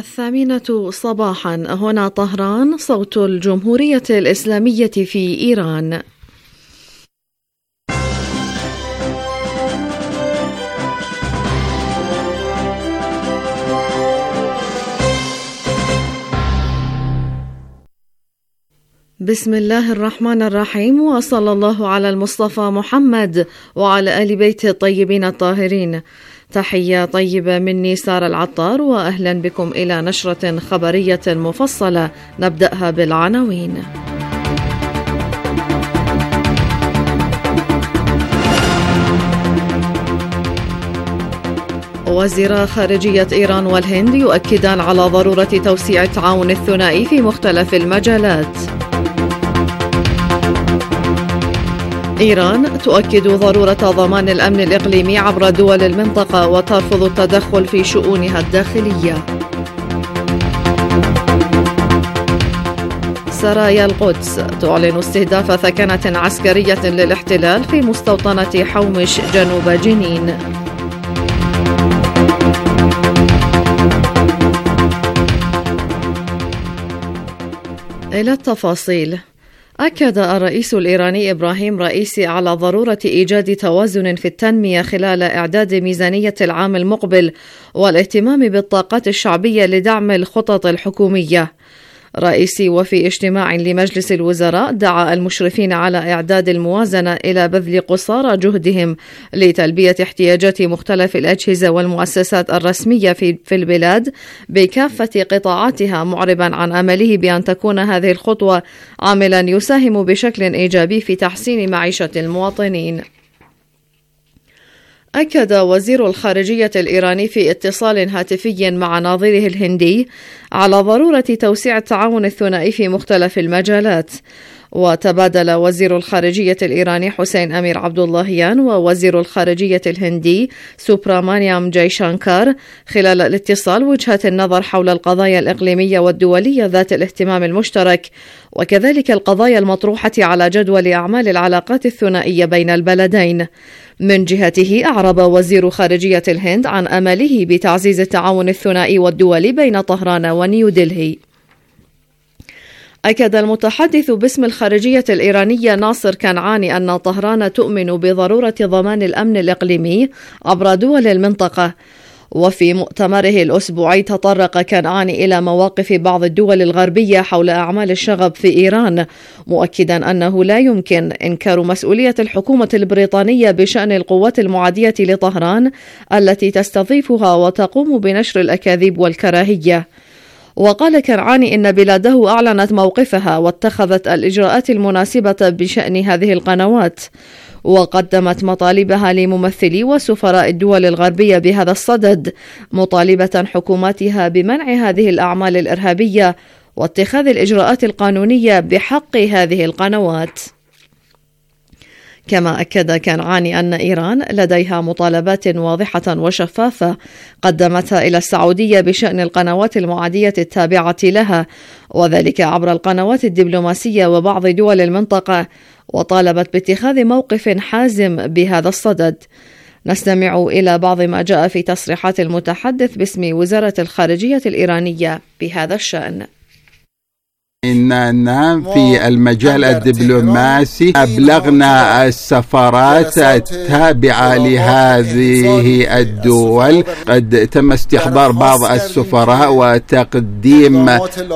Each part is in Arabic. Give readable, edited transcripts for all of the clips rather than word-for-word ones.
الثامنة صباحا، هنا طهران، صوت الجمهورية الإسلامية في إيران. بسم الله الرحمن الرحيم، وصلى الله على المصطفى محمد وعلى آل بيته الطيبين الطاهرين. تحية طيبة مني سارة العطار، وأهلا بكم إلى نشرة خبرية مفصلة نبدأها بالعناوين. وزيرا خارجية إيران والهند يؤكدان على ضرورة توسيع التعاون الثنائي في مختلف المجالات. إيران تؤكد ضرورة ضمان الأمن الإقليمي عبر دول المنطقة وترفض التدخل في شؤونها الداخلية. سرايا القدس تعلن استهداف ثكنة عسكرية للاحتلال في مستوطنة حومش جنوب جنين. إلى التفاصيل. أكد الرئيس الإيراني إبراهيم رئيسي على ضرورة إيجاد توازن في التنمية خلال إعداد ميزانية العام المقبل والاهتمام بالطاقات الشعبية لدعم الخطط الحكومية. رئيسي وفي اجتماع لمجلس الوزراء دعا المشرفين على إعداد الموازنة إلى بذل قصارى جهدهم لتلبية احتياجات مختلف الأجهزة والمؤسسات الرسمية في البلاد بكافة قطاعاتها، معربا عن أمله بأن تكون هذه الخطوة عاملا يساهم بشكل إيجابي في تحسين معيشة المواطنين. أكد وزير الخارجية الإيراني في اتصال هاتفي مع نظيره الهندي على ضرورة توسيع التعاون الثنائي في مختلف المجالات. وتبادل وزير الخارجية الإيراني حسين أمير عبداللهيان ووزير الخارجية الهندي سوبرامانيام جايشانكار خلال الاتصال وجهات النظر حول القضايا الإقليمية والدولية ذات الاهتمام المشترك، وكذلك القضايا المطروحة على جدول أعمال العلاقات الثنائية بين البلدين. من جهته أعرب وزير خارجية الهند عن أمله بتعزيز التعاون الثنائي والدولي بين طهران ونيودلهي. أكد المتحدث باسم الخارجية الإيرانية ناصر كنعاني أن طهران تؤمن بضرورة ضمان الأمن الإقليمي عبر دول المنطقة. وفي مؤتمره الأسبوعي تطرق كنعاني إلى مواقف بعض الدول الغربية حول أعمال الشغب في إيران، مؤكدا أنه لا يمكن إنكار مسؤولية الحكومة البريطانية بشأن القوات المعادية لطهران التي تستضيفها وتقوم بنشر الأكاذيب والكراهية. وقال كنعاني إن بلاده أعلنت موقفها واتخذت الإجراءات المناسبة بشأن هذه القنوات، وقدمت مطالبها لممثلي وسفراء الدول الغربية بهذا الصدد، مطالبة حكوماتها بمنع هذه الأعمال الإرهابية واتخاذ الإجراءات القانونية بحق هذه القنوات. كما أكد كنعاني أن إيران لديها مطالبات واضحة وشفافة قدمتها إلى السعودية بشأن القنوات المعادية التابعة لها، وذلك عبر القنوات الدبلوماسية وبعض دول المنطقة، وطالبت باتخاذ موقف حازم بهذا الصدد. نستمع إلى بعض ما جاء في تصريحات المتحدث باسم وزارة الخارجية الإيرانية بهذا الشأن. إننا في المجال الدبلوماسي أبلغنا السفارات التابعة لهذه الدول، قد تم استحضار بعض السفراء وتقديم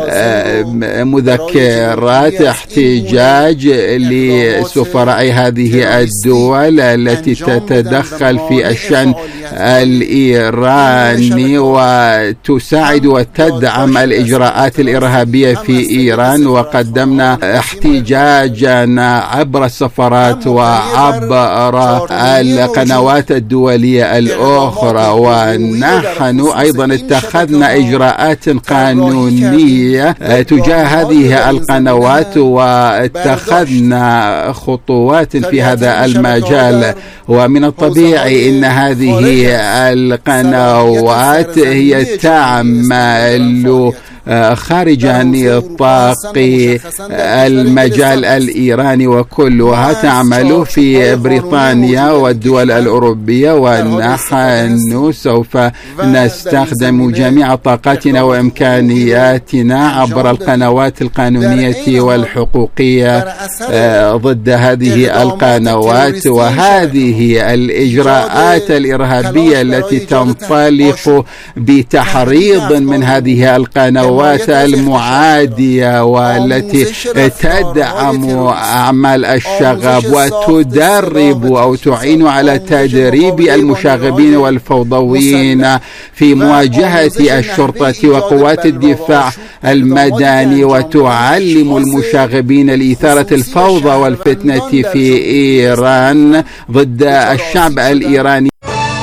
مذكرات احتجاج لسفراء هذه الدول التي تتدخل في الشأن الإيراني وتساعد وتدعم الإجراءات الإرهابية في إيران. وقدمنا احتجاجنا عبر السفارات وعبر القنوات الدولية الأخرى، ونحن أيضا اتخذنا إجراءات قانونية تجاه هذه القنوات واتخذنا خطوات في هذا المجال. ومن الطبيعي أن هذه القنوات هي تعمل خارج نطاق المجال الإيراني وكلها تعمل في بريطانيا والدول الأوروبية، ونحن سوف نستخدم جميع طاقاتنا وإمكانياتنا عبر القنوات القانونية والحقوقية ضد هذه القنوات وهذه الإجراءات الإرهابية التي تنطلق بتحريض من هذه القنوات المعادية والتي تدعم أعمال الشغب وتدرب أو تعين على تدريب المشاغبين والفوضويين في مواجهة الشرطة وقوات الدفاع المدني، وتعلم المشاغبين لإثارة الفوضى والفتنة في إيران ضد الشعب الإيراني.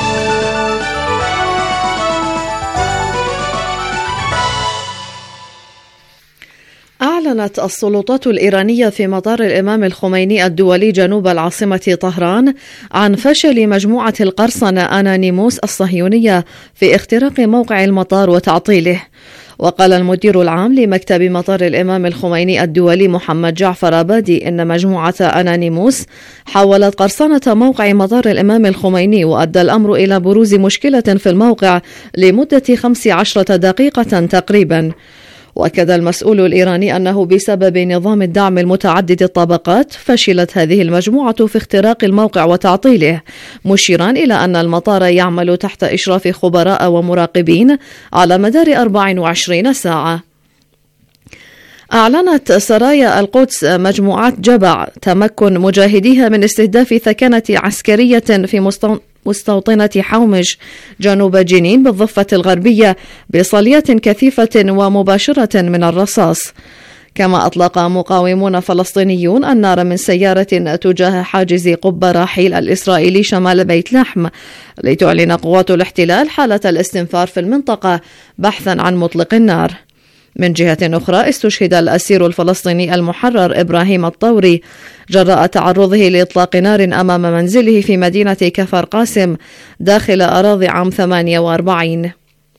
أعلنت السلطات الإيرانية في مطار الإمام الخميني الدولي جنوب العاصمة طهران عن فشل مجموعة القرصنة أنانيموس الصهيونية في اختراق موقع المطار وتعطيله. وقال المدير العام لمكتب مطار الإمام الخميني الدولي محمد جعفر أبادي إن مجموعة أنانيموس حاولت قرصنة موقع مطار الإمام الخميني، وأدى الأمر إلى بروز مشكلة في الموقع لمدة 15 دقيقة تقريبا. وأكد المسؤول الإيراني أنه بسبب نظام الدعم المتعدد الطبقات فشلت هذه المجموعة في اختراق الموقع وتعطيله، مشيرا إلى أن المطار يعمل تحت إشراف خبراء ومراقبين على مدار 24 ساعة. أعلنت سرايا القدس مجموعات جبع تمكن مجاهديها من استهداف ثكنة عسكرية في مستوطنة حومج جنوب جنين بالضفة الغربية بصليات كثيفة ومباشرة من الرصاص. كما أطلق مقاومون فلسطينيون النار من سيارة تجاه حاجز قبة راحيل الإسرائيلي شمال بيت لحم، لتعلن قوات الاحتلال حالة الاستنفار في المنطقة بحثا عن مطلق النار. من جهة أخرى استشهد الأسير الفلسطيني المحرر إبراهيم الطوري جراء تعرضه لإطلاق نار أمام منزله في مدينة كفر قاسم داخل أراضي عام 48.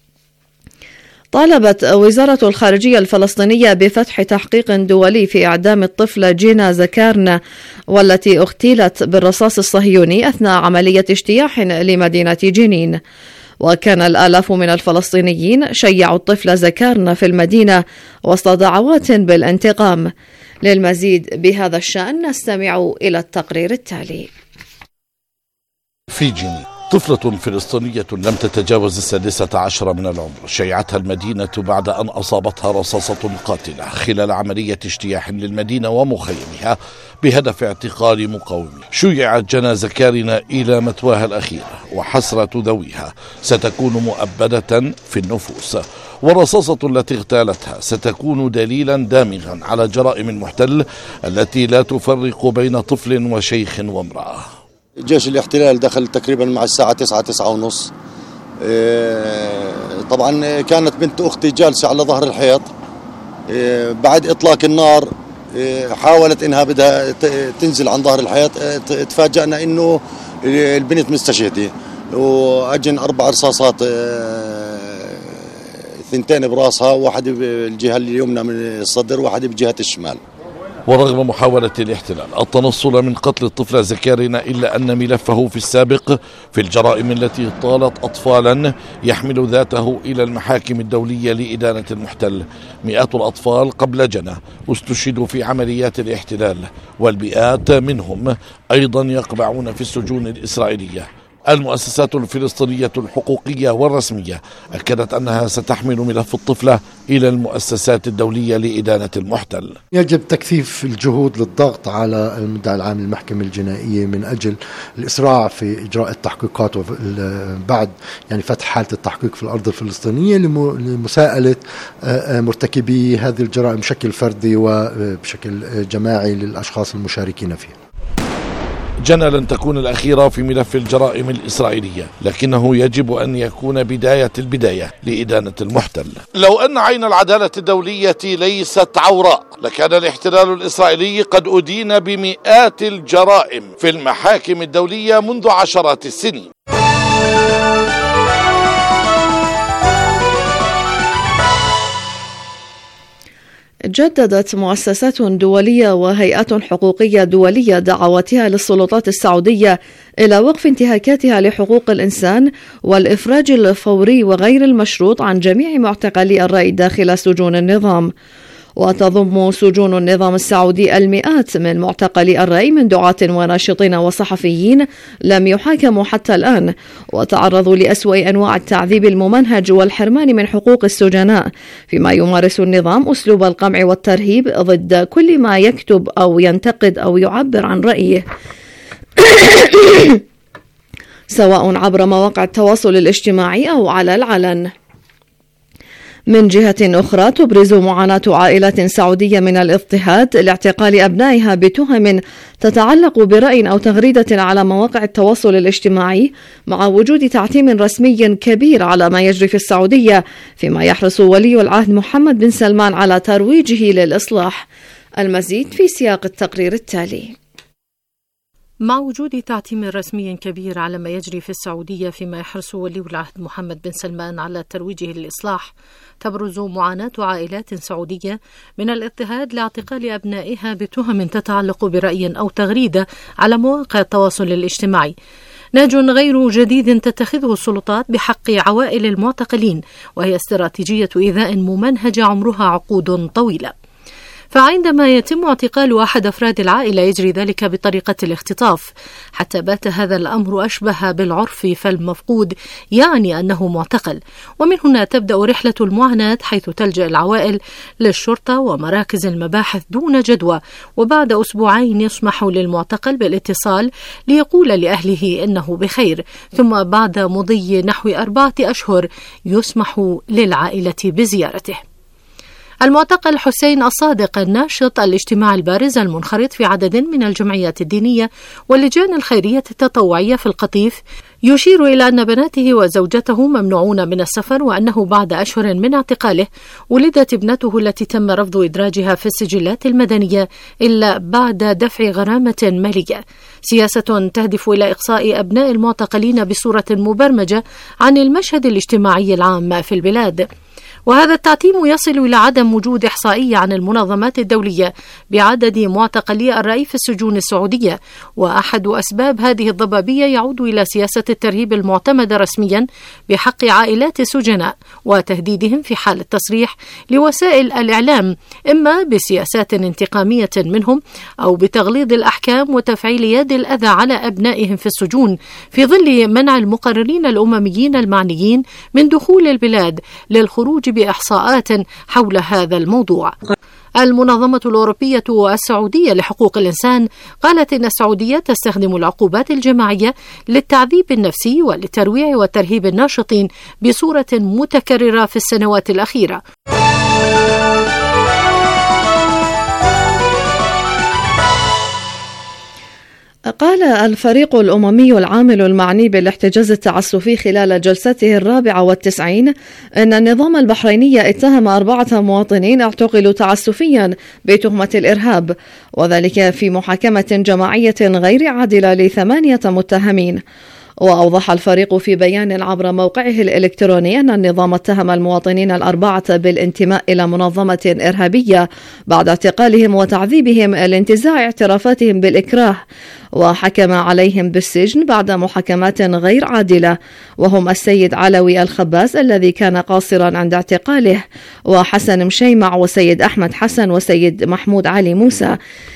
طالبت وزارة الخارجية الفلسطينية بفتح تحقيق دولي في إعدام الطفلة جينا زكارنا والتي اغتيلت بالرصاص الصهيوني أثناء عملية اجتياح لمدينة جنين. وكان الآلاف من الفلسطينيين شيعوا الطفل زكارنا في المدينة وسط دعوات بالانتقام. للمزيد بهذا الشأن نستمع إلى التقرير التالي. في جنين طفلة فلسطينية لم تتجاوز 16 من العمر شيعتها المدينة بعد أن أصابتها رصاصة قاتلة خلال عملية اجتياح للمدينة ومخيمها بهدف اعتقال مقاومين. شيعت جنازة كارنا إلى مثواها الأخيرة، وحسرة ذويها ستكون مؤبدة في النفوس، والرصاصة التي اغتالتها ستكون دليلا دامغا على جرائم المحتل التي لا تفرق بين طفل وشيخ وامرأة. جيش الاحتلال دخل تقريبا مع الساعة 9:09:30. طبعا كانت بنت أختي جالسة على ظهر الحيط. بعد إطلاق النار حاولت إنها بدها تنزل عن ظهر الحيط، تفاجأنا إنه البنت مستشهدة، وأجن 4 رصاصات، 2 براسها، واحدة بالجهة اليمنى من الصدر وواحدة بجهة الشمال. ورغم محاولة الاحتلال التنصل من قتل الطفلة زكارنا، إلا أن ملفه في السابق في الجرائم التي طالت أطفالا يحمل ذاته إلى المحاكم الدولية لإدانة المحتل. مئات الأطفال قبل جنة استشهدوا في عمليات الاحتلال، والمئات منهم أيضا يقبعون في السجون الإسرائيلية. المؤسسات الفلسطينية الحقوقية والرسمية أكدت أنها ستحمل ملف الطفلة إلى المؤسسات الدولية لإدانة المحتل. يجب تكثيف الجهود للضغط على المدعي العام للمحكمة الجنائية من أجل الإسراع في إجراء التحقيقات بعد فتح حالة التحقيق في الأرض الفلسطينية لمساءلة مرتكبي هذه الجرائم بشكل فردي وبشكل جماعي للأشخاص المشاركين فيها. جنة لن تكون الأخيرة في ملف الجرائم الإسرائيلية، لكنه يجب أن يكون بداية البداية لإدانة المحتل. لو أن عين العدالة الدولية ليست عوراء، لكان الاحتلال الإسرائيلي قد أدين بمئات الجرائم في المحاكم الدولية منذ عشرات السنين. جددت مؤسسات دولية وهيئات حقوقية دولية دعواتها للسلطات السعودية إلى وقف انتهاكاتها لحقوق الإنسان والإفراج الفوري وغير المشروط عن جميع معتقلي الرأي داخل سجون النظام. وتضم سجون النظام السعودي المئات من معتقلي الرأي من دعاة وناشطين وصحفيين لم يحاكموا حتى الآن، وتعرضوا لأسوأ أنواع التعذيب الممنهج والحرمان من حقوق السجناء، فيما يمارس النظام أسلوب القمع والترهيب ضد كل ما يكتب أو ينتقد أو يعبر عن رأيه سواء عبر مواقع التواصل الاجتماعي أو على العلن. من جهة أخرى تبرز معاناة عائلات سعودية من الاضطهاد لاعتقال أبنائها بتهم تتعلق برأي أو تغريدة على مواقع التواصل الاجتماعي، مع وجود تعتيم رسمي كبير على ما يجري في السعودية، فيما يحرص ولي العهد محمد بن سلمان على ترويجه للإصلاح. المزيد في سياق التقرير التالي. مع وجود تعتيم رسمي كبير على ما يجري في السعودية، فيما يحرص ولي العهد محمد بن سلمان على ترويجه للإصلاح، تبرز معاناة عائلات سعودية من الاضطهاد لاعتقال أبنائها بتهم تتعلق برأي أو تغريدة على مواقع التواصل الاجتماعي. نهج غير جديد تتخذه السلطات بحق عوائل المعتقلين، وهي استراتيجية إيذاء ممنهجة عمرها عقود طويلة. فعندما يتم اعتقال أحد أفراد العائلة يجري ذلك بطريقة الاختطاف، حتى بات هذا الأمر أشبه بالعرف، فالمفقود يعني أنه معتقل. ومن هنا تبدأ رحلة المعاناة، حيث تلجأ العوائل للشرطة ومراكز المباحث دون جدوى، وبعد أسبوعين يسمح للمعتقل بالاتصال ليقول لأهله إنه بخير، ثم بعد مضي نحو 4 أشهر يسمح للعائلة بزيارته. المعتقل حسين الصادق، الناشط الاجتماعي البارز المنخرط في عدد من الجمعيات الدينية واللجان الخيرية التطوعية في القطيف، يشير إلى أن بناته وزوجته ممنوعون من السفر، وأنه بعد أشهر من اعتقاله ولدت ابنته التي تم رفض إدراجها في السجلات المدنية إلا بعد دفع غرامة مالية. سياسة تهدف إلى إقصاء أبناء المعتقلين بصورة مبرمجة عن المشهد الاجتماعي العام في البلاد. وهذا التعتيم يصل إلى عدم وجود إحصائية عن المنظمات الدولية بعدد معتقلي الرأي في السجون السعودية، وأحد أسباب هذه الضبابية يعود إلى سياسة الترهيب المعتمدة رسميا بحق عائلات السجناء، وتهديدهم في حال التصريح لوسائل الإعلام إما بسياسات انتقامية منهم أو بتغليظ الأحكام وتفعيل يد الأذى على أبنائهم في السجون، في ظل منع المقررين الأمميين المعنيين من دخول البلاد للخروج بإحصاءات حول هذا الموضوع. المنظمة الأوروبية السعودية لحقوق الإنسان قالت إن السعودية تستخدم العقوبات الجماعية للتعذيب النفسي ولترويع وترهيب الناشطين بصورة متكررة في السنوات الأخيرة. قال الفريق الأممي العامل المعني بالاحتجاز التعسفي خلال جلسته 94 أن النظام البحريني اتهم 4 مواطنين اعتقلوا تعسفيا بتهمة الإرهاب، وذلك في محاكمة جماعية غير عادلة ل8 متهمين. وأوضح الفريق في بيان عبر موقعه الإلكتروني أن النظام اتهم المواطنين 4 بالانتماء إلى منظمة إرهابية بعد اعتقالهم وتعذيبهم لانتزاع اعترافاتهم بالإكراه، وحكم عليهم بالسجن بعد محاكمات غير عادلة، وهم السيد علوي الخباز الذي كان قاصرا عند اعتقاله، وحسن مشيمع، وسيد أحمد حسن، وسيد محمود علي موسى،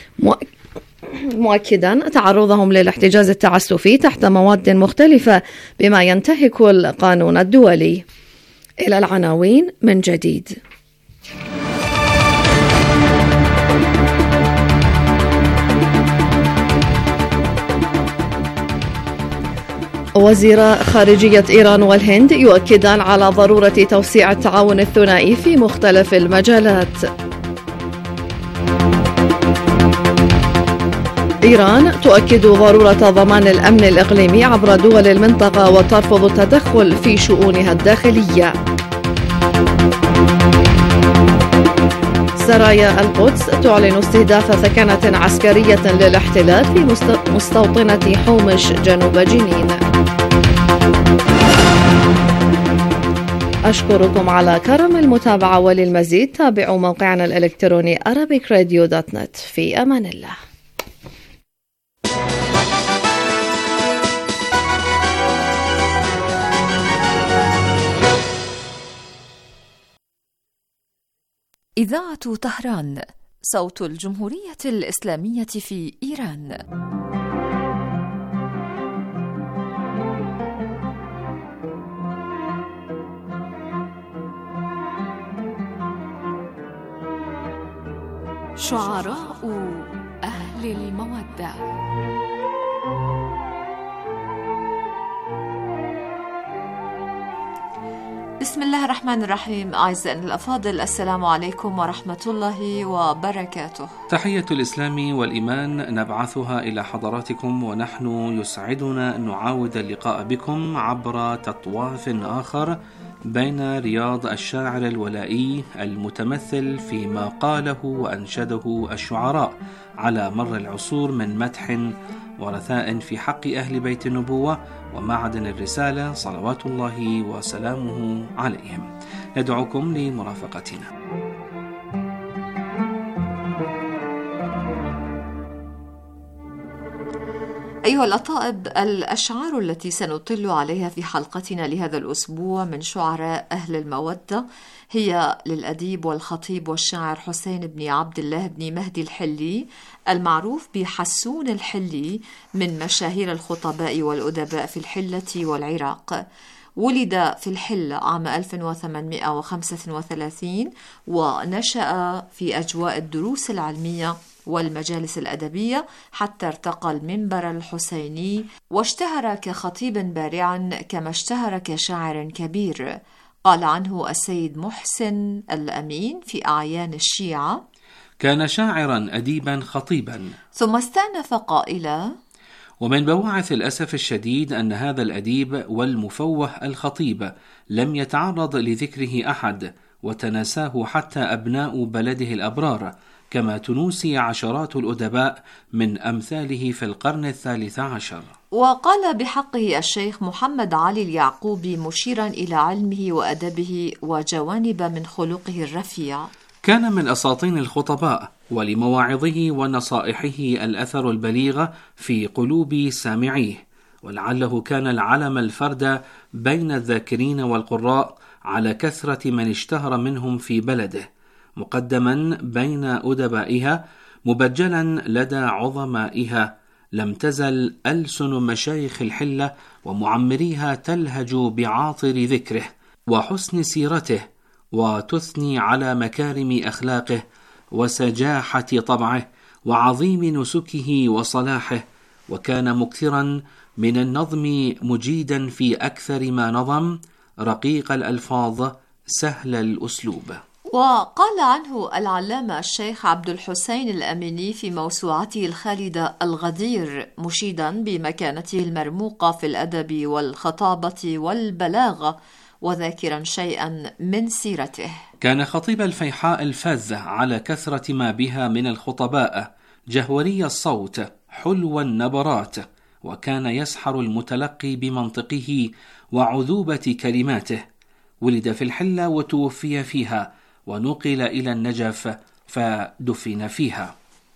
مؤكدا تعرضهم للاحتجاز التعسفي تحت مواد مختلفة بما ينتهك القانون الدولي. إلى العناوين من جديد. وزير خارجية إيران والهند يؤكدان على ضرورة توسيع التعاون الثنائي في مختلف المجالات. إيران تؤكد ضرورة ضمان الأمن الإقليمي عبر دول المنطقة وترفض التدخل في شؤونها الداخلية. سرايا القدس تعلن استهداف ثكنة عسكرية للاحتلال في مستوطنة حومش جنوب جنين. أشكركم على كرم المتابعة، وللمزيد تابعوا موقعنا الإلكتروني arabicradio.net. في أمان الله. إذاعة طهران، صوت الجمهورية الإسلامية في إيران. شعراء أهل المودة. بسم الله الرحمن الرحيم. أعزائنا الأفاضل، السلام عليكم ورحمة الله وبركاته. تحية الإسلام والإيمان نبعثها إلى حضراتكم، ونحن يسعدنا أن نعاود اللقاء بكم عبر تطواف آخر بين رياض الشاعر الولائي المتمثل فيما قاله وأنشده الشعراء على مر العصور من مدح ورثاء في حق أهل بيت النبوة ومعدن الرسالة صلوات الله وسلامه عليهم. ندعوكم لمرافقتنا. أيها الأطائب، الأشعار التي سنطل عليها في حلقتنا لهذا الأسبوع من شعراء أهل المودة هي للأديب والخطيب والشاعر حسين بن عبد الله بن مهدي الحلي، المعروف بحسون الحلي، من مشاهير الخطباء والأدباء في الحلة والعراق. ولد في الحلة عام 1835 ونشأ في أجواء الدروس العلمية والمجالس الأدبية حتى ارتقى المنبر الحسيني، واشتهر كخطيب بارع كما اشتهر كشاعر كبير. قال عنه السيد محسن الأمين في أعيان الشيعة: كان شاعرا أديبا خطيبا. ثم استأنف قائلا: ومن بواعث الأسف الشديد أن هذا الأديب والمفوه الخطيب لم يتعرض لذكره أحد، وتناساه حتى أبناء بلده الأبرار، كما تنوسي عشرات الأدباء من أمثاله في القرن الثالث عشر. وقال بحقه الشيخ محمد علي اليعقوبي مشيرا إلى علمه وأدبه وجوانب من خلقه الرفيع: كان من أساطين الخطباء، ولمواعظه ونصائحه الأثر البليغ في قلوب سامعيه، ولعله كان العلم الفرد بين الذاكرين والقراء على كثرة من اشتهر منهم في بلده، مقدما بين أدبائها، مبجلا لدى عظمائها. لم تزل ألسن مشايخ الحلة ومعمريها تلهج بعاطر ذكره وحسن سيرته، وتثني على مكارم أخلاقه وسجاحة طبعه وعظيم نسكه وصلاحه. وكان مكثرا من النظم، مجيدا في أكثر ما نظم، رقيق الألفاظ، سهل الأسلوب. وقال عنه العلامة الشيخ عبد الحسين الأميني في موسوعته الخالدة الغدير، مشيدا بمكانته المرموقة في الأدب والخطابة والبلاغة، وذاكرا شيئا من سيرته: كان خطيب الفيحاء الفاذة على كثرة ما بها من الخطباء، جهوري الصوت، حلو النبرات، وكان يسحر المتلقي بمنطقه وعذوبة كلماته. ولد في الحلة وتوفي فيها، ونقل إلى النجف فدفن فيها.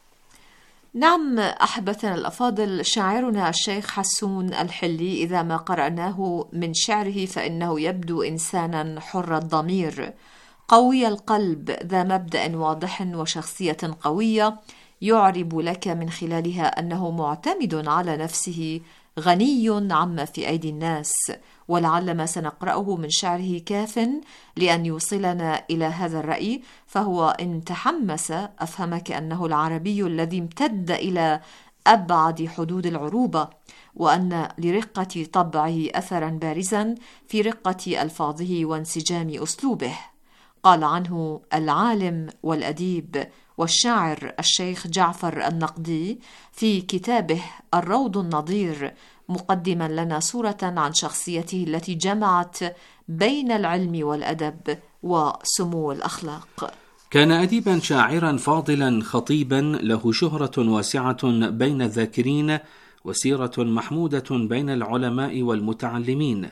نعم أحبتنا الأفاضل، شاعرنا الشيخ حسون الحلي إذا ما قرأناه من شعره فإنه يبدو إنسانا حر الضمير، قوي القلب، ذا مبدأ واضح وشخصية قوية، يعرب لك من خلالها أنه معتمد على نفسه، غني عما في أيدي الناس. ولعل ما سنقرأه من شعره كاف لأن يوصلنا إلى هذا الرأي، فهو إن تحمس أفهمك أنه العربي الذي امتد إلى أبعد حدود العروبة، وأن لرقة طبعه أثرا بارزا في رقة ألفاظه وانسجام أسلوبه. قال عنه العالم والأديب والشاعر الشيخ جعفر النقدي في كتابه الروض النظير، مقدما لنا صورة عن شخصيته التي جمعت بين العلم والأدب وسمو الأخلاق. كان أديبا شاعرا فاضلا خطيبا، له شهرة واسعة بين الذاكرين، وسيرة محمودة بين العلماء والمتعلمين.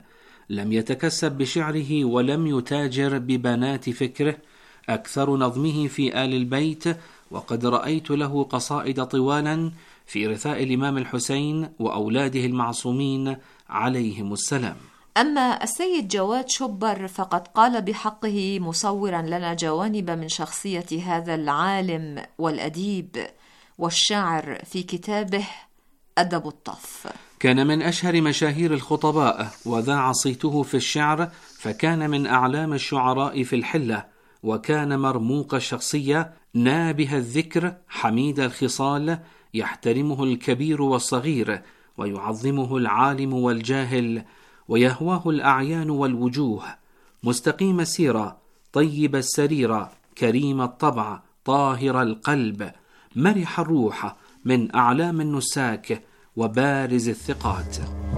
لم يتكسب بشعره ولم يتاجر ببنات فكره، أكثر نظمه في آل البيت، وقد رأيت له قصائد طوالا في رثاء الإمام الحسين وأولاده المعصومين عليهم السلام. أما السيد جواد شبر فقد قال بحقه مصورا لنا جوانب من شخصية هذا العالم والأديب والشاعر في كتابه أدب الطف: كان من أشهر مشاهير الخطباء، وذاع صيته في الشعر، فكان من أعلام الشعراء في الحلة، وكان مرموق الشخصية، نابه الذكر، حميد الخصال، يحترمه الكبير والصغير، ويعظمه العالم والجاهل، ويهواه الأعيان والوجوه، مستقيم السيرة، طيب السريرة، كريم الطبع، طاهر القلب، مرح الروح، من أعلام النساك وبارز الثقات.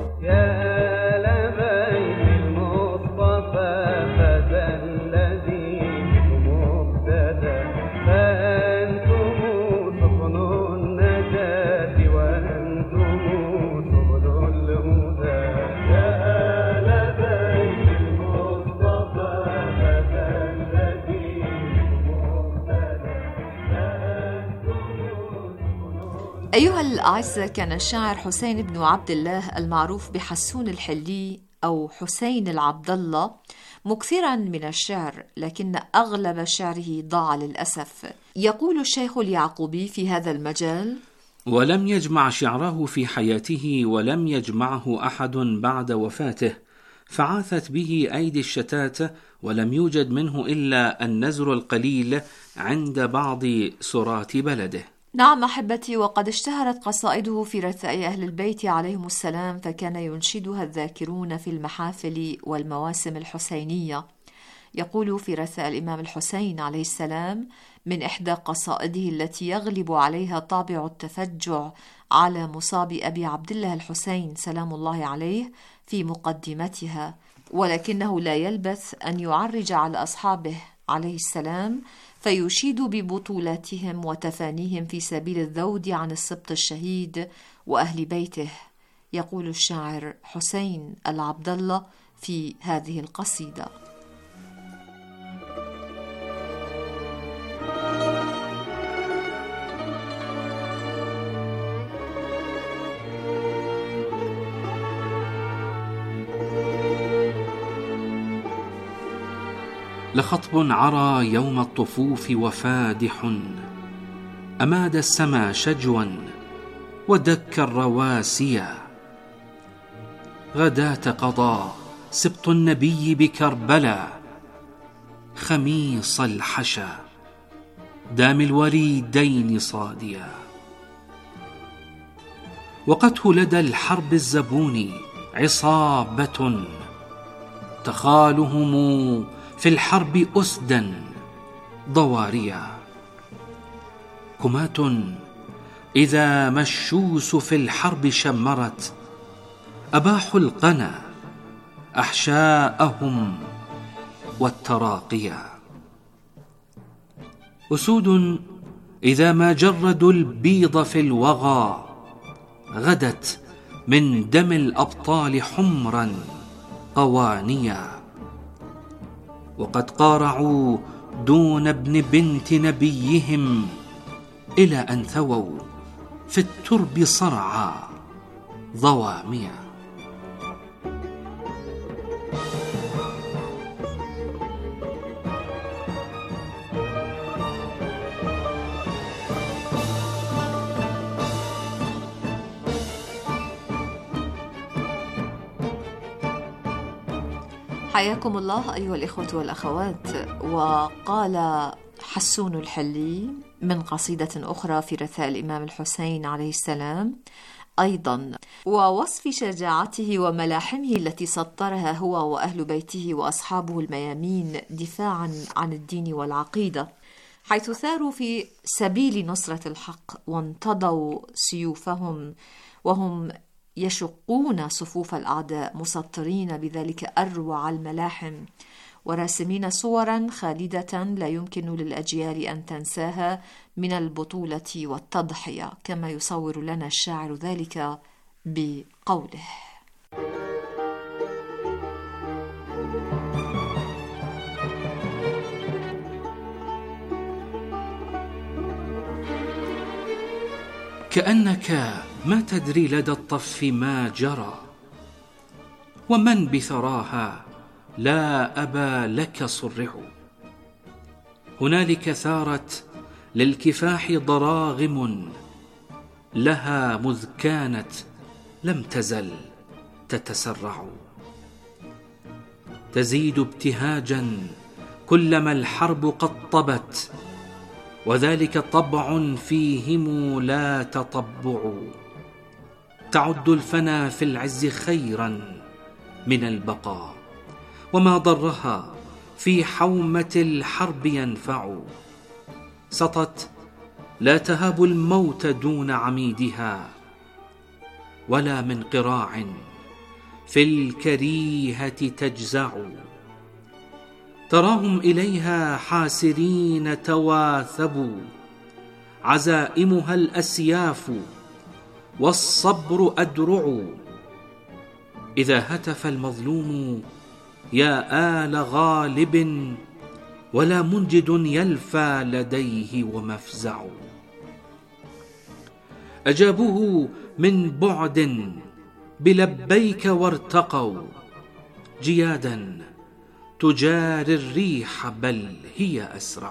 أيها الأعزة، كان الشاعر حسين بن عبد الله المعروف بحسون الحلي أو حسين العبد الله مكثرا من الشعر، لكن أغلب شعره ضاع للأسف. يقول الشيخ اليعقوبي في هذا المجال: ولم يجمع شعره في حياته، ولم يجمعه أحد بعد وفاته، فعاثت به أيدي الشتات، ولم يوجد منه إلا النزر القليل عند بعض سرات بلده. نعم أحبتي، وقد اشتهرت قصائده في رثاء أهل البيت عليهم السلام، فكان ينشدها الذاكرون في المحافل والمواسم الحسينية. يقول في رثاء الإمام الحسين عليه السلام من إحدى قصائده التي يغلب عليها طابع التفجع على مصاب أبي عبد الله الحسين سلام الله عليه في مقدمتها: ولكنه لا يلبث أن يعرج على أصحابه عليه السلام فيشيد ببطولاتهم وتفانيهم في سبيل الذود عن السبط الشهيد وأهل بيته. يقول الشاعر حسين العبد الله في هذه القصيدة: لخطب عرى يوم الطفوف وفادح، أماد السما شجوا ودك الرواسيا، غداة قضى سبط النبي بكربلاء، خميص الحشا دام الوريدين صاديا، وقته لدى الحرب الزبون عصابة، تخالهم في الحرب أسدا ضواريا، كمات إذا ما الشوس في الحرب شمرت، أباحوا القنا أحشاءهم والتراقيا، أسود إذا ما جردوا البيض في الوغى، غدت من دم الأبطال حمرا قوانيا، وقد قارعوا دون ابن بنت نبيهم، إلى أن ثووا في الترب صرعى ضواميا. حياكم الله أيها الإخوة والأخوات. وقال حسون الحلي من قصيدة أخرى في رثاء الإمام الحسين عليه السلام أيضا: ووصف شجاعته وملاحمه التي سطرها هو وأهل بيته وأصحابه الميامين دفاعا عن الدين والعقيدة، حيث ثاروا في سبيل نصرة الحق وانتضوا سيوفهم وهم يشقون صفوف الأعداء، مسطرين بذلك أروع الملاحم، وراسمين صورا خالدة لا يمكن للأجيال أن تنساها من البطولة والتضحية، كما يصور لنا الشاعر ذلك بقوله: كأنك ما تدري لدى الطف ما جرى، ومن بثراها لا أبا لك صرع. هنالك ثارت للكفاح ضراغم، لها مذ كانت لم تزل تتسرع، تزيد ابتهاجا كلما الحرب قد طبت، وذلك طبع فيهم لا تطبع. تعد الفنا في العز خيرا من البقاء، وما ضرها في حومة الحرب ينفع. سطت لا تهاب الموت دون عميدها، ولا من قراع في الكريهة تجزع. تراهم إليها حاسرين تواثبوا، عزائمها الأسياف والصبر أدرع. إذا هتف المظلوم يا آل غالب، ولا منجد يلفى لديه ومفزع. أجابوه من بعد بلبيك وارتقوا، جيادا تجاري الريح بل هي أسرع.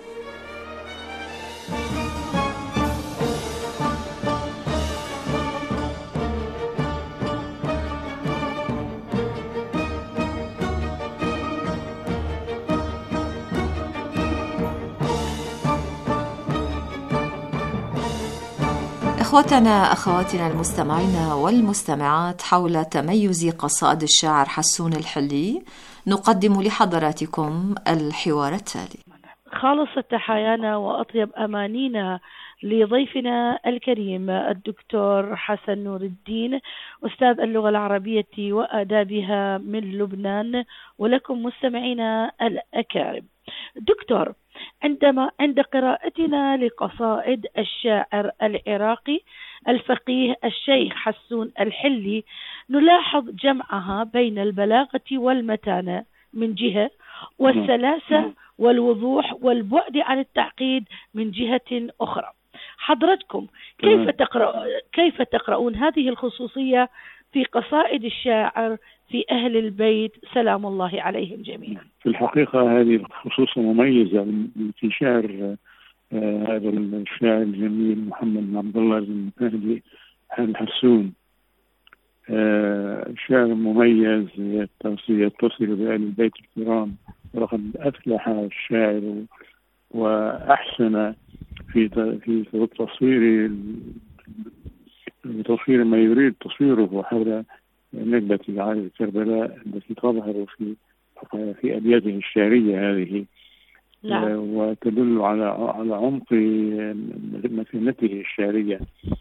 إخوتنا أخواتنا المستمعين والمستمعات، حول تميز قصائد الشاعر حسون الحلي نقدم لحضراتكم الحوار التالي. خالص تحايانا وأطيب أمانينا لضيفنا الكريم الدكتور حسن نور الدين، أستاذ اللغة العربية وآدابها من لبنان، ولكم مستمعينا الأكارم. دكتور، عند قراءتنا لقصائد الشاعر العراقي الفقيه الشيخ حسون الحلي نلاحظ جمعها بين البلاغة والمتانة من جهة، والسلاسة والوضوح والبعد عن التعقيد من جهة أخرى. حضرتكم كيف تقرؤون هذه الخصوصية في قصائد الشاعر في أهل البيت سلام الله عليهم جميعا؟ في الحقيقة هذه الخصوصة مميزة في شعر هذا الشاعر الجميل محمد بن عبد الله بن مهدي حسون. شعر مميز يتصل بأهل البيت الكرام، ولقد أفلح الشاعر وأحسن في تصوير ما يريد تصويره حول نكبة عائلة كربلاء التي تظهر في أبياته الشعرية هذه. وتدل على عمق مكانته الشعرية،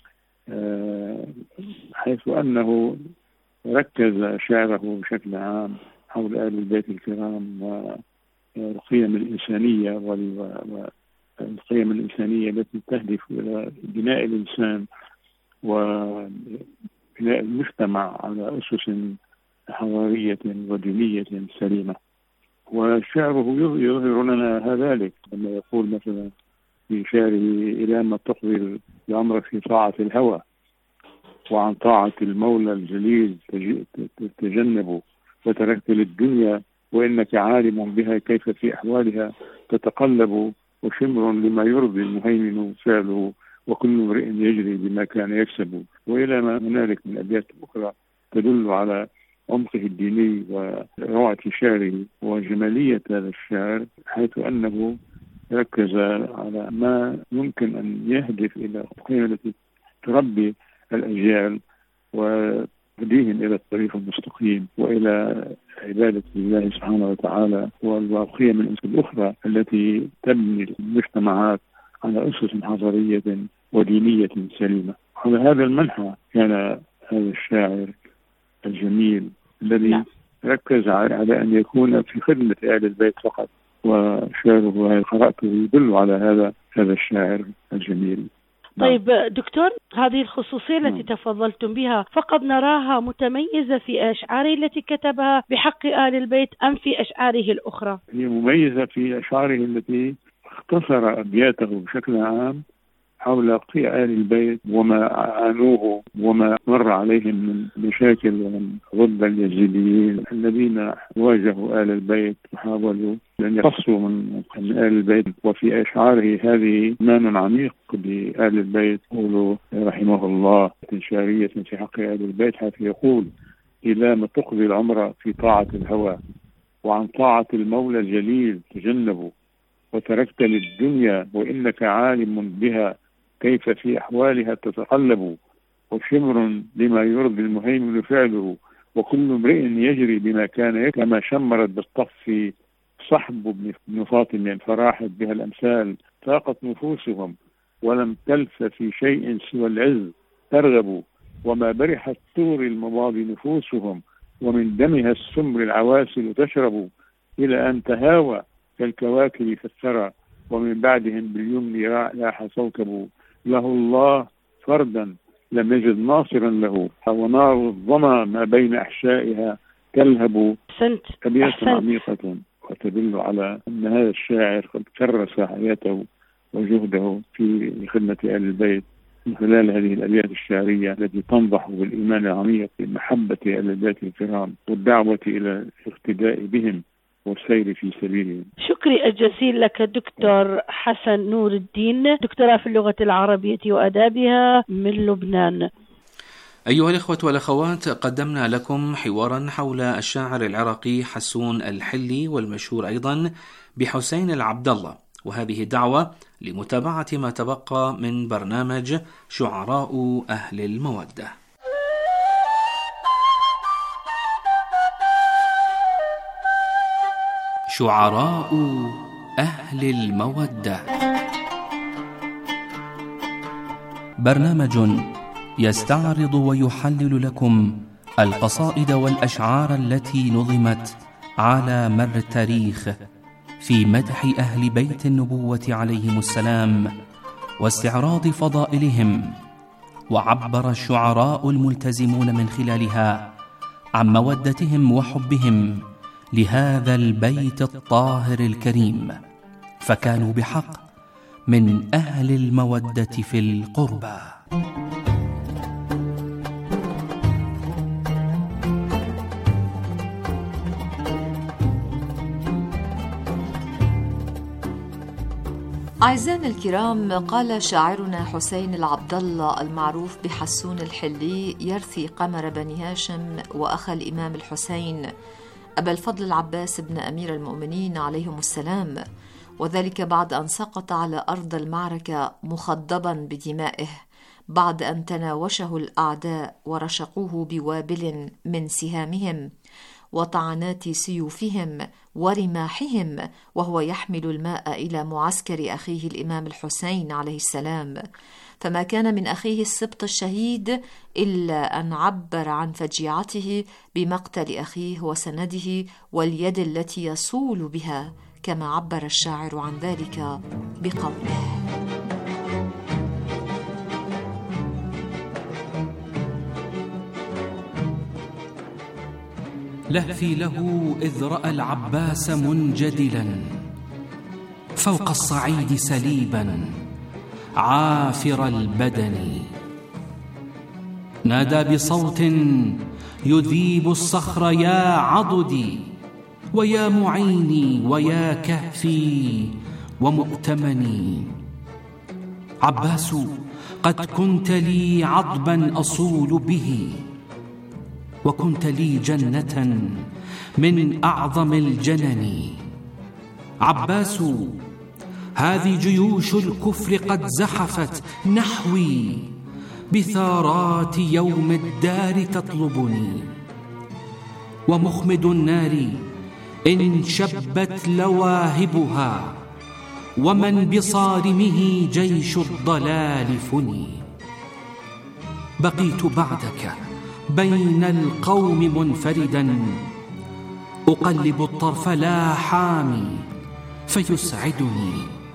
حيث أنه ركز شعره بشكل عام حول آل البيت الكرام والقيم الإنسانية والقيم الإنسانية التي تهدف إلى بناء الإنسان وبناء المجتمع على أسس حضارية ودينية سليمة. وشعره يظهر لنا ذلك لما يقول مثلا في شعره: إلى ما تقضي الأمر في طاعة الهوى، وعن طاعة المولى الجليل تجنبه، وتركت للدنيا وإنك عالم بها كيف في أحوالها تتقلب، وشمر لما يرضي المهيمن فعله، وكل امرئ يجري بما كان يكسب. وإلى ما هنالك من أبيات أخرى تدل على عمقه الديني وروعة شعره وجمالية هذا الشعر، حيث أنه ركز على ما يمكن أن يهدف إلى القيم التي تربي الأجيال وتهديهم إلى الطريق المستقيم وإلى عبادة الله سبحانه وتعالى، والقيم الأخرى التي تبني المجتمعات على أسس حضارية ودينية سليمة. على هذا المنحى كان هذا الشاعر الجميل الذي ركز على أن يكون في خدمة آل البيت فقط، وشعره قرأته يدل على هذا الشاعر الجميل. طيب دكتور، هذه الخصوصية التي تفضلتم بها فقد نراها متميزة في أشعاره التي كتبها بحق آل البيت أم في أشعاره الأخرى؟ هي مميزة في أشعاره التي اختصر أبياته بشكل عام حول آل البيت وما عانوه وما مر عليهم من مشاكل ضد اليزيديين الذين واجهوا آل البيت وحاولوا أن يقصوا من آل البيت. وفي أشعاره هذه إيمان عميق بآل البيت يقول رحمه الله شعرية في حق آل البيت حيث يقول: إذا ما تقضي العمر في طاعة الهوى وعن طاعة المولى الجليل تجنبوا، وتركت للدنيا وإنك عالم بها كيف في أحوالها تتقلب، وشمر لما يرضي المهيمن فعله، وكل امرئ يجري بما كان كما شمرت بالطف صحب ابن فاطم فراحت بها الأمثال، طاقت نفوسهم ولم تلف في شيء سوى العز ترغب، وما برحت طور المواضي نفوسهم ومن دمها السمر العواسل تشرب، إلى أن تهاوى كالكواكب في الثرى ومن بعدهم باليمن لاح كوكب، له الله فردا لم يجد ناصرا له، ونار الظما ما بين أحشائها تلهب. كبيرة عميقة وتدل على أن هذا الشاعر قد كرس حياته وجهده في خدمة آل البيت من خلال هذه الأبيات الشعرية التي تنضح بالإيمان العميق بمحبة آل البيت الكرام والدعوة إلى الاقتداء بهم والسير في سبيلهم. شكري الجزيل لك دكتور حسن نور الدين، دكتوراه في اللغة العربية وأدابها من لبنان. أيها الإخوة والأخوات، قدمنا لكم حوارا حول الشاعر العراقي حسون الحلي والمشهور أيضا بحسين العبدالله، وهذه دعوة لمتابعة ما تبقى من برنامج شعراء أهل المودة. شعراء أهل المودة، برنامج يستعرض ويحلل لكم القصائد والأشعار التي نظمت على مر التاريخ في مدح أهل بيت النبوة عليهم السلام واستعراض فضائلهم، وعبر الشعراء الملتزمون من خلالها عن مودتهم وحبهم لهذا البيت الطاهر الكريم، فكانوا بحق من أهل المودة في القربى. أعزائنا الكرام، قال شاعرنا حسين العبدالله المعروف بحسون الحلي يرثي قمر بني هاشم وأخ الإمام الحسين أبا الفضل العباس بن أمير المؤمنين عليهم السلام، وذلك بعد أن سقط على أرض المعركة مخضبا بدمائه بعد أن تناوشه الأعداء ورشقوه بوابل من سهامهم وطعنات سيوفهم ورماحهم، وهو يحمل الماء إلى معسكر أخيه الإمام الحسين عليه السلام، فما كان من أخيه السبط الشهيد إلا أن عبر عن فجيعته بمقتل أخيه وسنده واليد التي يصول بها، كما عبر الشاعر عن ذلك بقوله: لهفي له إذ رأى العباس منجدلا فوق الصعيد سليبا عافر البدن، نادى بصوت يذيب الصخر: يا عضدي ويا معيني ويا كهفي ومؤتمني، عباس قد كنت لي عضبا أصول به، وكنت لي جنة من أعظم الجنن. عباس، هذه جيوش الكفر قد زحفت نحوي بثارات يوم الدار تطلبني، ومخمد النار إن شبت لواهبها، ومن بصارمه جيش الضلال فني. بقيت بعدك بين القوم منفردا، أقلب الطرف لا حامي فيسعدني.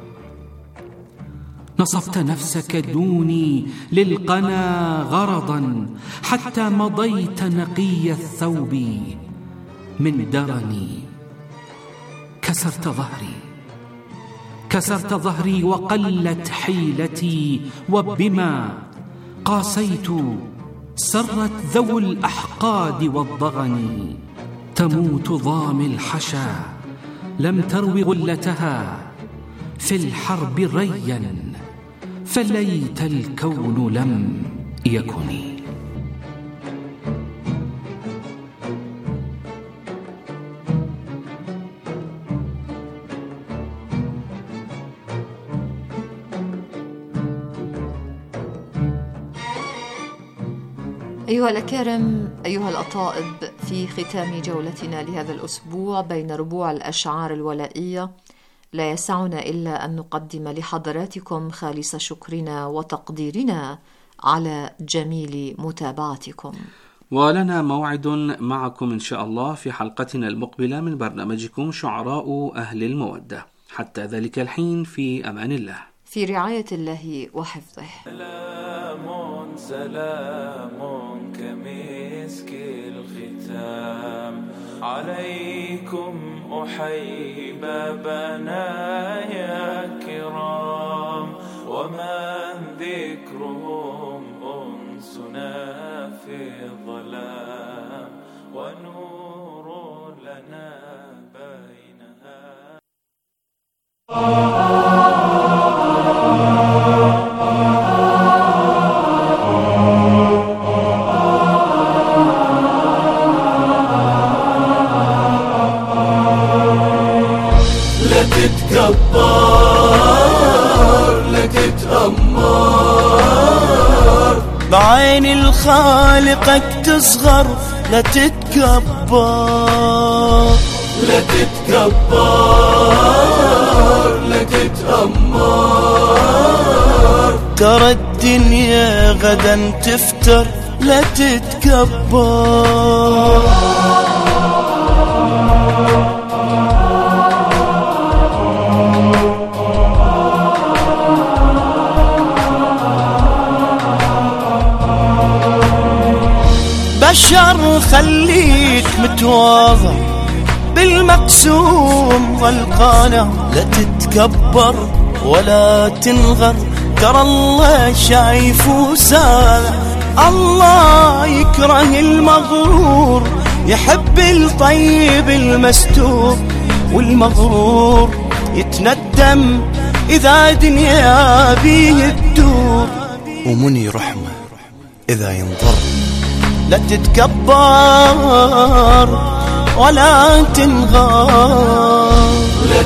نصبت نفسك دوني للقنا غرضا، حتى مضيت نقي الثوب من درني. كسرت ظهري كسرت ظهري وقلت حيلتي، وبما قاسيت سرت ذو الأحقاد والضغن. تموت ضام الحشا لم تروي غلتها في الحرب ريا، فليت الكون لم يكن. أيها الأكارم، أيها الأطائب، في ختام جولتنا لهذا الأسبوع بين ربوع الأشعار الولائية، لا يسعنا إلا أن نقدم لحضراتكم خالص شكرنا وتقديرنا على جميل متابعتكم. ولنا موعد معكم إن شاء الله في حلقتنا المقبلة من برنامجكم شعراء أهل المودة. حتى ذلك الحين في أمان الله، في رعاية الله وحفظه. سلام سلام كمسك الختام عليكم أحيي بابنا يا كرام، ومن ذكرهم أنسنا في الظلام، ونور لنا بينها. لا تتكبر لا تتأمر، بعين الخالقك تصغر. لا تتكبر لا تتكبر لا تتأمر، ترى الدنيا غدا تفتر. لا تتكبر بشر، خليك متواضع بالمقسوم والقانع. لا تتكبر ولا تنغر، ترى الله شايف وسامع. الله يكره المغرور، يحب الطيب المستور، والمغرور يتندم إذا دنيا بيه الدور، ومني رحمة إذا ينضر. لا تتكبر ولا تنغار، لا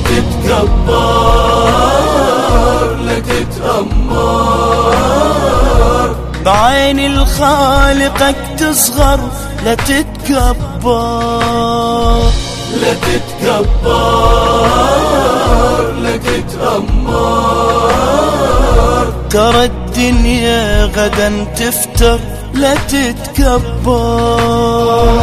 تتكبر لا تتأمر، بعين الخالقك تصغر. لا تتكبر لا تتكبر لا تتأمر، ترى الدنيا غدا تفتر. لا تتكبر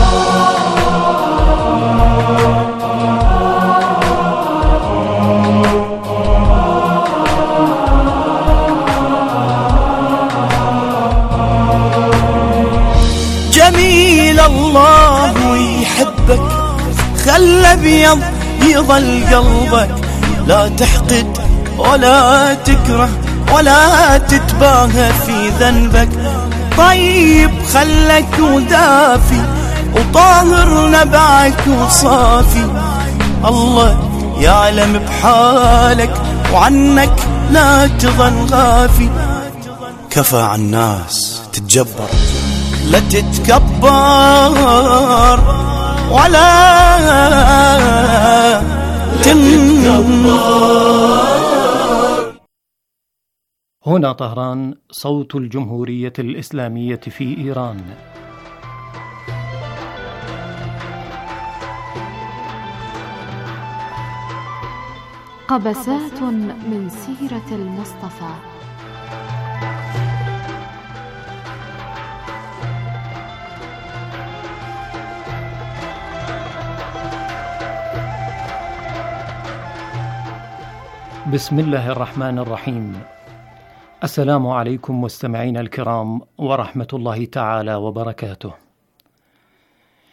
جميل الله يحبك، خلى بيض يظل قلبك. لا تحقد ولا تكره ولا تتباهى في ذنبك. طيب خلك ودافي وطاهر نبعك وصافي. الله يعلم بحالك وعنك لا تظن غافي. كفى عن الناس تتجبر، لا تتكبر ولا تنكبر. هنا طهران، صوت الجمهورية الإسلامية في إيران. قبسات من سيرة المصطفى. بسم الله الرحمن الرحيم. السلام عليكم مستمعينا الكرام ورحمة الله تعالى وبركاته.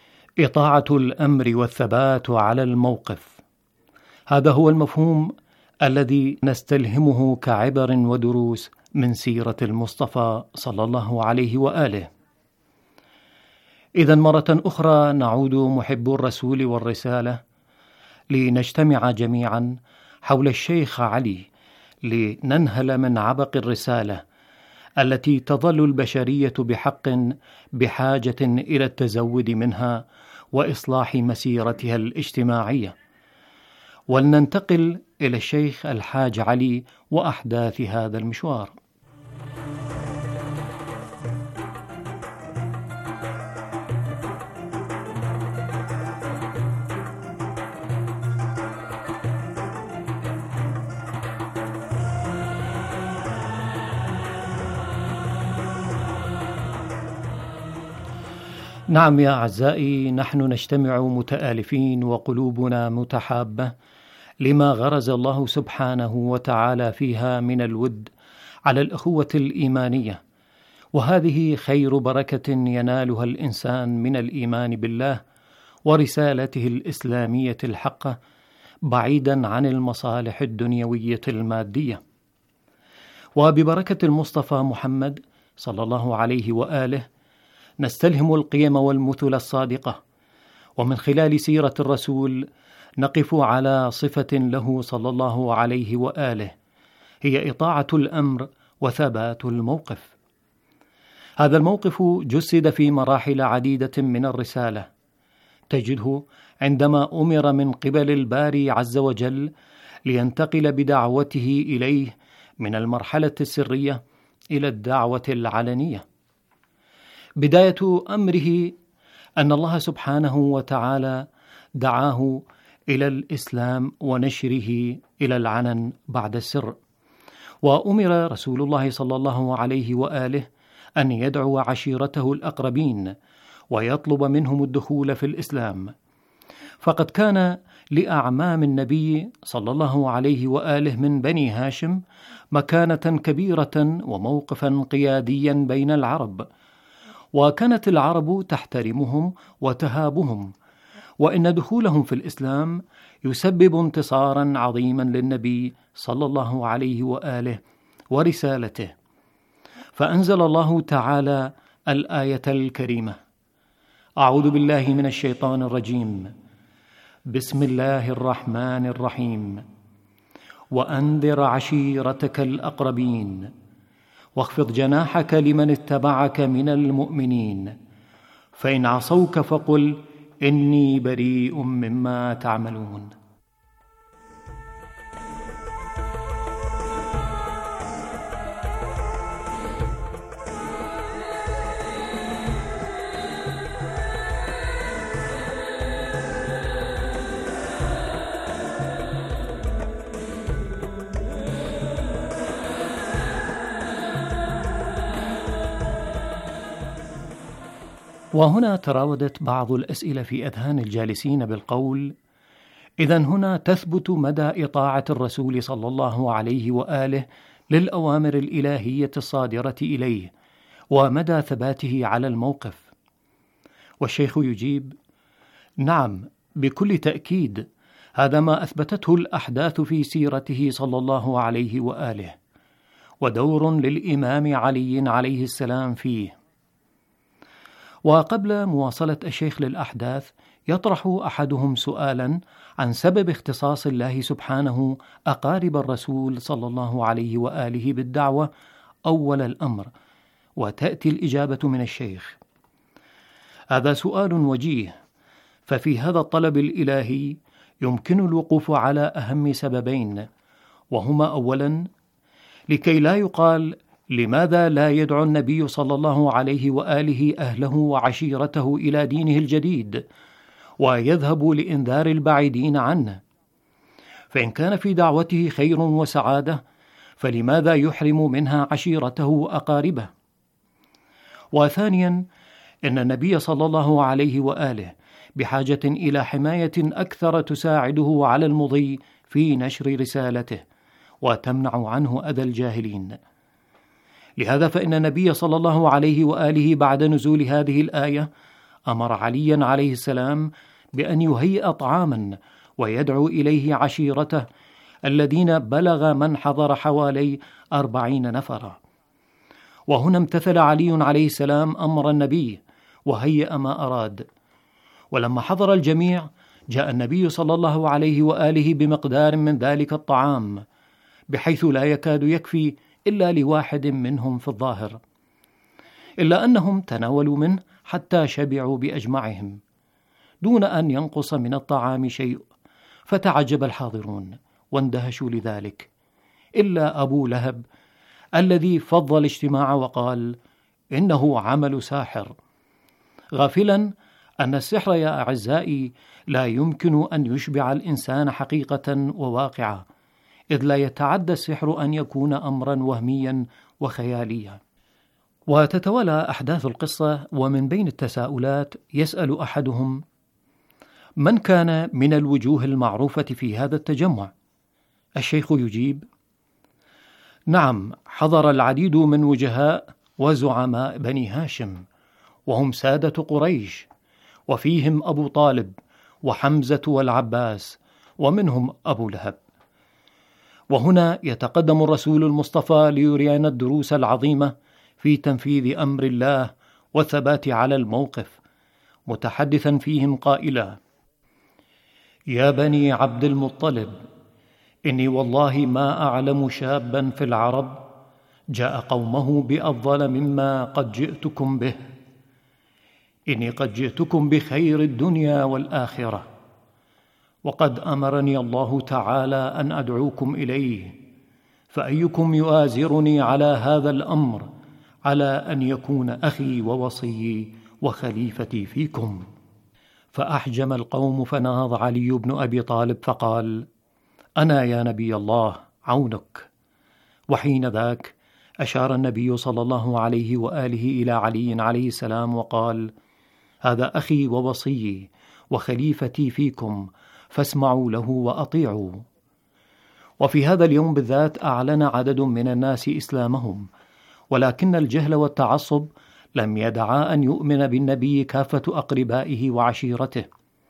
إطاعة الأمر والثبات على الموقف، هذا هو المفهوم الذي نستلهمه كعبر ودروس من سيرة المصطفى صلى الله عليه وآله. إذن مرة أخرى نعود محب الرسول والرسالة لنجتمع جميعا حول الشيخ علي لننهل من عبق الرسالة التي تظل البشرية بحق بحاجة إلى التزود منها وإصلاح مسيرتها الاجتماعية. ولننتقل إلى الشيخ الحاج علي وأحداث هذا المشوار. نعم يا أعزائي، نحن نجتمع متآلفين وقلوبنا متحابة لما غرز الله سبحانه وتعالى فيها من الود على الأخوة الإيمانية، وهذه خير بركة ينالها الإنسان من الإيمان بالله ورسالته الإسلامية الحقة، بعيدا عن المصالح الدنيوية المادية. وببركة المصطفى محمد صلى الله عليه وآله نستلهم القيم والمثل الصادقة، ومن خلال سيرة الرسول نقف على صفة له صلى الله عليه وآله، هي إطاعة الأمر وثبات الموقف. هذا الموقف جسد في مراحل عديدة من الرسالة، تجده عندما أمر من قبل الباري عز وجل لينتقل بدعوته إليه من المرحلة السرية إلى الدعوة العلنية. بداية أمره أن الله سبحانه وتعالى دعاه إلى الإسلام ونشره إلى العلن بعد السر، وأمر رسول الله صلى الله عليه وآله أن يدعو عشيرته الأقربين ويطلب منهم الدخول في الإسلام، فقد كان لأعمام النبي صلى الله عليه وآله من بني هاشم مكانة كبيرة وموقفا قياديا بين العرب، وكانت العرب تحترمهم وتهابهم، وإن دخولهم في الإسلام يسبب انتصارا عظيما للنبي صلى الله عليه وآله ورسالته. فأنزل الله تعالى الآية الكريمة: أعوذ بالله من الشيطان الرجيم، بسم الله الرحمن الرحيم، وأنذر عشيرتك الأقربين واخفض جناحك لمن اتبعك من المؤمنين فإن عصوك فقل إني بريء مما تعملون. وهنا تراودت بعض الأسئلة في أذهان الجالسين بالقول: إذن هنا تثبت مدى إطاعة الرسول صلى الله عليه وآله للأوامر الإلهية الصادرة إليه ومدى ثباته على الموقف. والشيخ يجيب: نعم بكل تأكيد، هذا ما أثبتته الأحداث في سيرته صلى الله عليه وآله، ودور للإمام علي عليه السلام فيه. وقبل مواصلة الشيخ للأحداث يطرح أحدهم سؤالا عن سبب اختصاص الله سبحانه أقارب الرسول صلى الله عليه وآله بالدعوة أول الأمر، وتأتي الإجابة من الشيخ: هذا سؤال وجيه، ففي هذا الطلب الإلهي يمكن الوقوف على أهم سببين، وهما: أولا، لكي لا يقال لماذا لا يدعو النبي صلى الله عليه وآله أهله وعشيرته إلى دينه الجديد ويذهب لإنذار البعيدين عنه، فإن كان في دعوته خير وسعادة فلماذا يحرم منها عشيرته وأقاربه؟ وثانيا، إن النبي صلى الله عليه وآله بحاجة إلى حماية أكثر تساعده على المضي في نشر رسالته وتمنع عنه أذى الجاهلين. لهذا فإن النبي صلى الله عليه وآله بعد نزول هذه الآية أمر عليا عليه السلام بأن يهيئ طعاما ويدعو إليه عشيرته الذين بلغ من حضر حوالي 40 نفرا. وهنا امتثل علي عليه السلام أمر النبي وهيأ ما أراد. ولما حضر الجميع جاء النبي صلى الله عليه وآله بمقدار من ذلك الطعام، بحيث لا يكاد يكفي إلا لواحد منهم في الظاهر، إلا أنهم تناولوا منه حتى شبعوا بأجمعهم دون أن ينقص من الطعام شيء. فتعجب الحاضرون واندهشوا لذلك، إلا أبو لهب الذي فضل الاجتماع وقال: إنه عمل ساحر، غافلا أن السحر يا أعزائي لا يمكن أن يشبع الإنسان حقيقة وواقعة، إذ لا يتعدى السحر أن يكون أمرا وهميا وخياليا. وتتوالى أحداث القصة، ومن بين التساؤلات يسأل أحدهم: من كان من الوجوه المعروفة في هذا التجمع؟ الشيخ يجيب: نعم، حضر العديد من وجهاء وزعماء بني هاشم، وهم سادة قريش، وفيهم أبو طالب وحمزة والعباس، ومنهم أبو لهب. وهنا يتقدم الرسول المصطفى ليرينا الدروس العظيمة في تنفيذ أمر الله والثبات على الموقف، متحدثا فيهم قائلا: يا بني عبد المطلب، إني والله ما أعلم شابا في العرب جاء قومه بأفضل مما قد جئتكم به. إني قد جئتكم بخير الدنيا والآخرة، وقد أمرني الله تعالى أن أدعوكم إليه، فأيكم يؤازرني على هذا الأمر على أن يكون أخي ووصيي وخليفتي فيكم؟ فأحجم القوم، فنهض علي بن أبي طالب فقال: أنا يا نبي الله عونك. وحين ذاك أشار النبي صلى الله عليه وآله إلى علي عليه السلام وقال: هذا أخي ووصيي وخليفتي فيكم، فاسمعوا له وأطيعوا. وفي هذا اليوم بالذات أعلن عدد من الناس إسلامهم، ولكن الجهل والتعصب لم يدعا أن يؤمن بالنبي كافة أقربائه وعشيرته.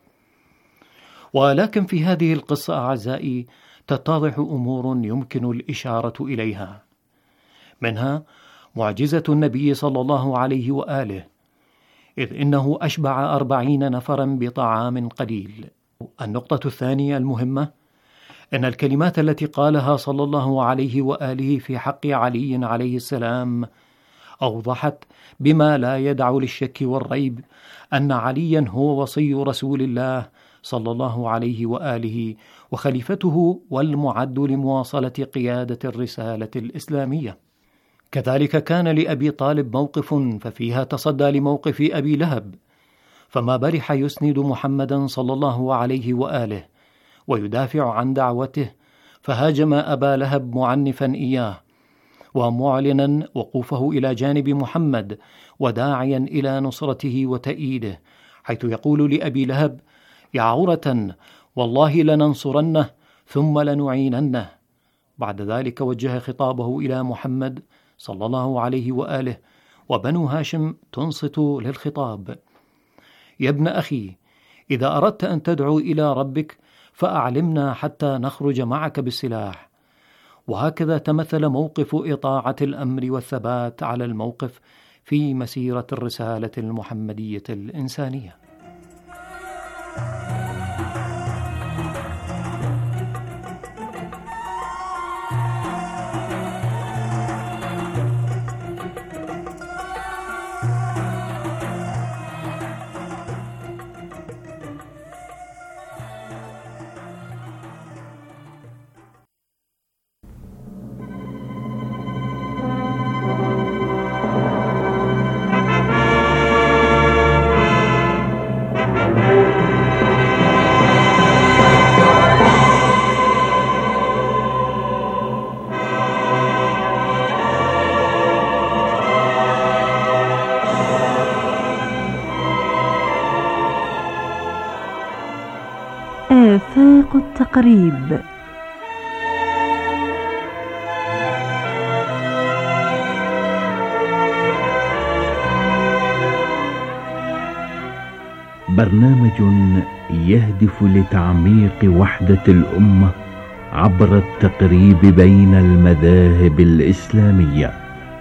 ولكن في هذه القصة أعزائي تتضح أمور يمكن الإشارة إليها، منها معجزة النبي صلى الله عليه وآله، إذ إنه أشبع 40 نفرا بطعام قليل. النقطة الثانية المهمة أن الكلمات التي قالها صلى الله عليه وآله في حق علي عليه السلام أوضحت بما لا يدع للشك والريب أن عليا هو وصي رسول الله صلى الله عليه وآله وخليفته والمعد لمواصلة قيادة الرسالة الإسلامية. كذلك كان لأبي طالب موقف، ففيها تصدى لموقف أبي لهب، فما برح يسند محمدا صلى الله عليه وآله ويدافع عن دعوته، فهاجم أبا لهب معنفا إياه ومعلنا وقوفه إلى جانب محمد وداعيا إلى نصرته وتأييده، حيث يقول لأبي لهب: يا عورة، والله لننصرنه ثم لنعيننه. بعد ذلك وجه خطابه إلى محمد صلى الله عليه وآله، وبنو هاشم تنصت للخطاب: يا ابن أخي، إذا أردت أن تدعو إلى ربك فأعلمنا حتى نخرج معك بالسلاح. وهكذا تمثل موقف إطاعة الأمر والثبات على الموقف في مسيرة الرسالة المحمدية الإنسانية. آفاق التقريب. برنامج يهدف لتعميق وحدة الأمة عبر التقريب بين المذاهب الإسلامية.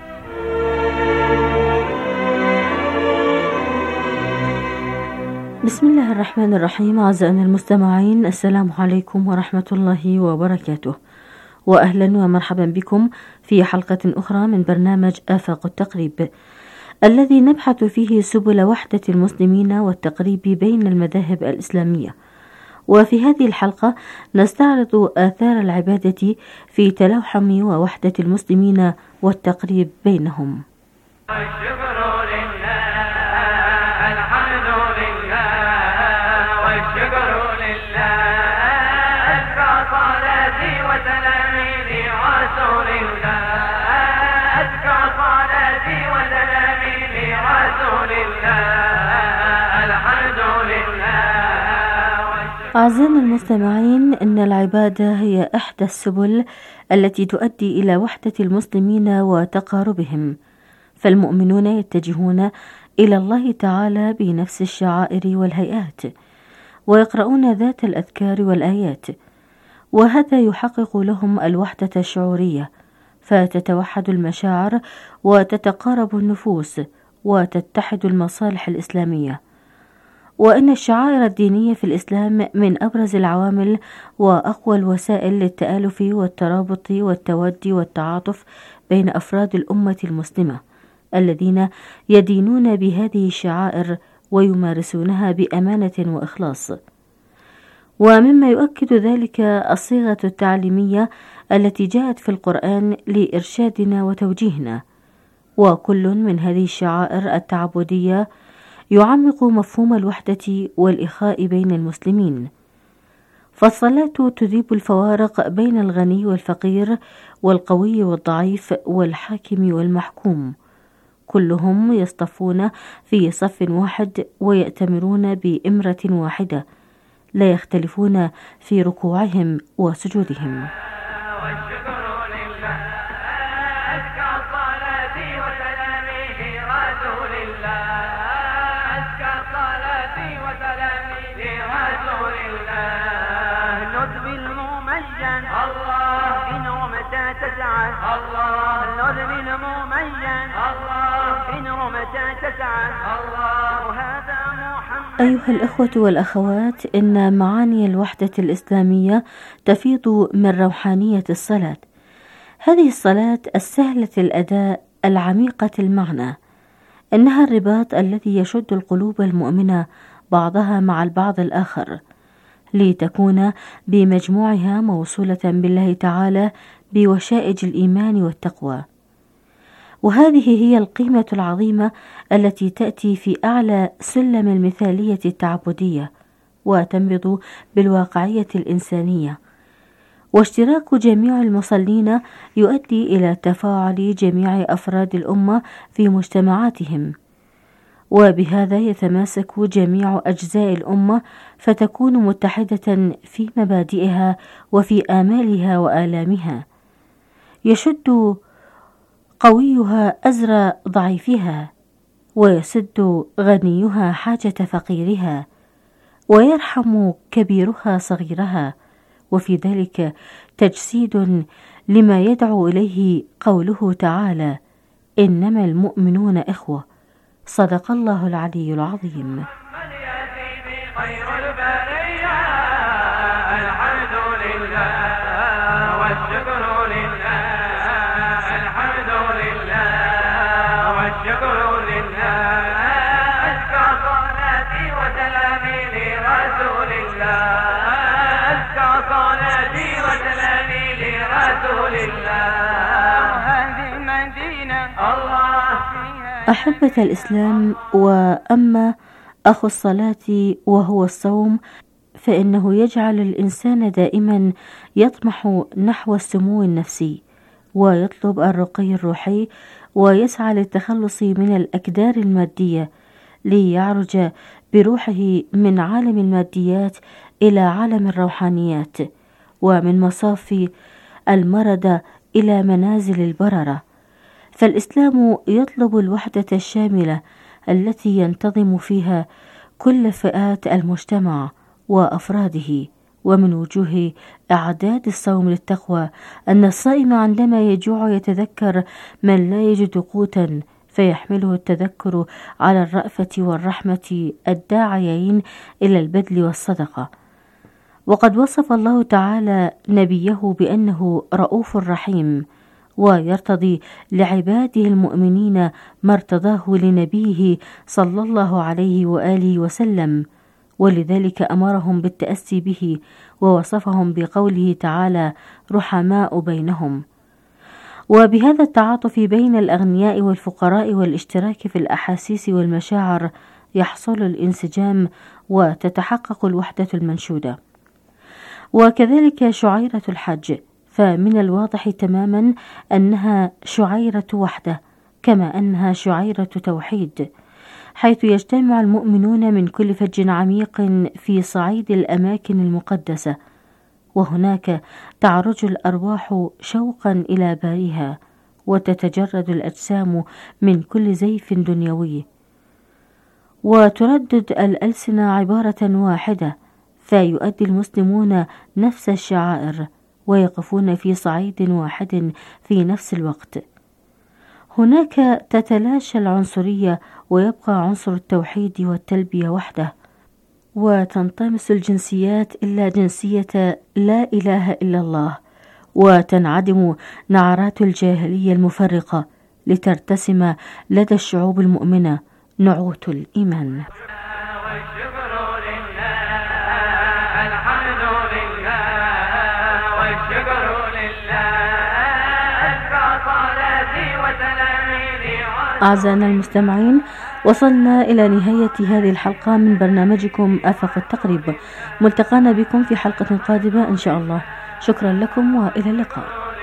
بسم الله الرحمن الرحيم. أعزائنا المستمعين، السلام عليكم ورحمة الله وبركاته، وأهلا ومرحبا بكم في حلقة أخرى من برنامج آفاق التقريب، الذي نبحث فيه سبل وحدة المسلمين والتقريب بين المذاهب الإسلامية. وفي هذه الحلقة نستعرض آثار العبادة في تلاحم ووحدة المسلمين والتقريب بينهم. أعزائنا المستمعين، إن العبادة هي إحدى السبل التي تؤدي إلى وحدة المسلمين وتقاربهم، فالمؤمنون يتجهون إلى الله تعالى بنفس الشعائر والهيئات، ويقرؤون ذات الأذكار والآيات، وهذا يحقق لهم الوحدة الشعورية، فتتوحد المشاعر وتتقارب النفوس وتتحد المصالح الإسلامية. وإن الشعائر الدينية في الإسلام من أبرز العوامل وأقوى الوسائل للتآلف والترابط والتود والتعاطف بين أفراد الأمة المسلمة الذين يدينون بهذه الشعائر ويمارسونها بأمانة وإخلاص. ومما يؤكد ذلك الصيغة التعليمية التي جاءت في القرآن لإرشادنا وتوجيهنا، وكل من هذه الشعائر التعبدية يعمق مفهوم الوحدة والإخاء بين المسلمين. فالصلاة تذيب الفوارق بين الغني والفقير والقوي والضعيف والحاكم والمحكوم، كلهم يصطفون في صف واحد ويأتمرون بإمرة واحدة، لا يختلفون في ركوعهم وسجودهم. أيها الأخوة والأخوات، إن معاني الوحدة الإسلامية تفيض من روحانية الصلاة، هذه الصلاة السهلة الأداء العميقة المعنى، إنها الرباط الذي يشد القلوب المؤمنة بعضها مع البعض الآخر، لتكون بمجموعها موصولة بالله تعالى بوشائج الإيمان والتقوى. وهذه هي القيمة العظيمة التي تأتي في أعلى سلم المثالية التعبدية، وتنبض بالواقعية الإنسانية. واشتراك جميع المصلين يؤدي إلى تفاعل جميع أفراد الأمة في مجتمعاتهم، وبهذا يتماسك جميع أجزاء الأمة، فتكون متحدة في مبادئها وفي آمالها وآلامها. يشد قويها أزر ضعيفها، ويسد غنيها حاجة فقيرها، ويرحم كبيرها صغيرها، وفي ذلك تجسيد لما يدعو إليه قوله تعالى: إنما المؤمنون إخوة. صدق الله العلي العظيم. أحبة الإسلام، وأما أخو الصلاة وهو الصوم، فإنه يجعل الإنسان دائما يطمح نحو السمو النفسي، ويطلب الرقي الروحي، ويسعى للتخلص من الأكدار المادية، ليعرج بروحه من عالم الماديات إلى عالم الروحانيات، ومن مصاف المرض إلى منازل البررة. فالإسلام يطلب الوحدة الشاملة التي ينتظم فيها كل فئات المجتمع وأفراده، ومن وجوه إعداد الصوم للتقوى أن الصائم عندما يجوع يتذكر من لا يجد قوتا، فيحمله التذكر على الرأفة والرحمة الداعيين إلى البذل والصدقة. وقد وصف الله تعالى نبيه بأنه رؤوف رحيم، ويرتضي لعباده المؤمنين ما ارتضاه لنبيه صلى الله عليه وآله وسلم، ولذلك أمرهم بالتأسي به ووصفهم بقوله تعالى رحماء بينهم. وبهذا التعاطف بين الأغنياء والفقراء والاشتراك في الأحاسيس والمشاعر يحصل الانسجام وتتحقق الوحدة المنشودة. وكذلك شعيرة الحج، فمن الواضح تماما أنها شعيرة وحدة كما أنها شعيرة توحيد، حيث يجتمع المؤمنون من كل فج عميق في صعيد الأماكن المقدسة، وهناك تعرج الأرواح شوقا إلى باريها، وتتجرد الأجسام من كل زيف دنيوي، وتردد الألسنة عبارة واحدة، فيؤدي المسلمون نفس الشعائر ويقفون في صعيد واحد في نفس الوقت. هناك تتلاشى العنصرية ويبقى عنصر التوحيد والتلبية وحده، وتنطمس الجنسيات إلا جنسية لا إله إلا الله، وتنعدم نعرات الجاهلية المفرقة لترتسم لدى الشعوب المؤمنة نعوت الإيمان. أعزائنا المستمعين، وصلنا إلى نهاية هذه الحلقة من برنامجكم آفاق التقريب. ملتقانا بكم في حلقة قادمة إن شاء الله. شكرا لكم وإلى اللقاء.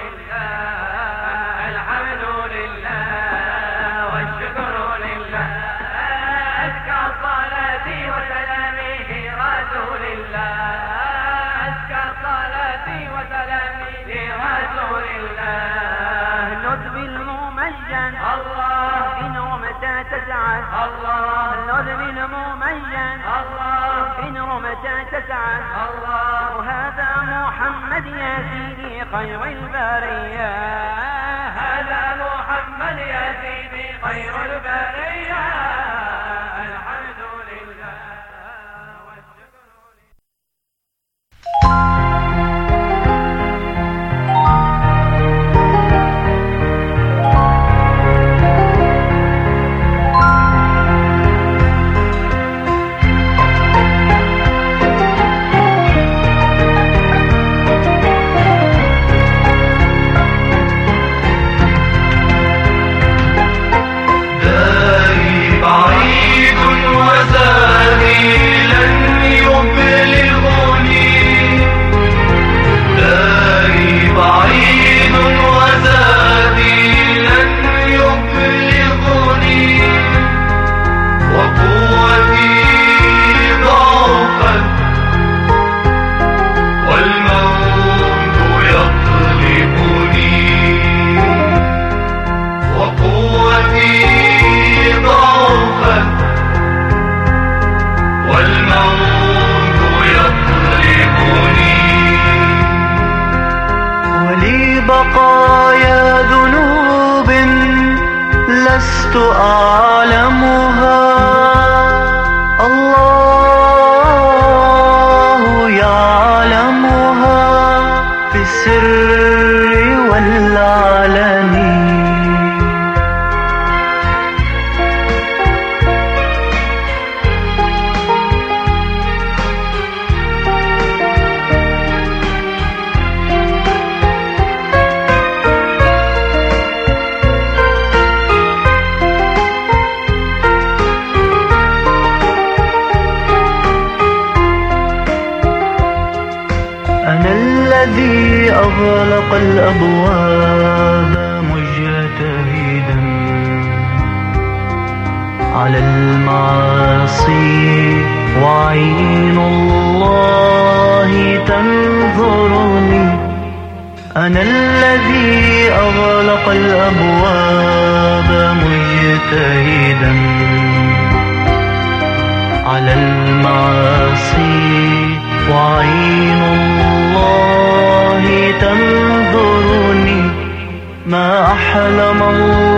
وهذا محمد يا سيدي خير البرية، هذا محمد يا سيدي خير البرية. الحمد لله بقايا ذنوب لست أعلمها، الله يعلمها في السر والعلن. الذي أغلق الأبواب مجتهدا على المعاصي، وعين الله تنظرني. أنا الذي أغلق الأبواب مجتهدا على المعاصي، وعين تنظرني ما أحلم الله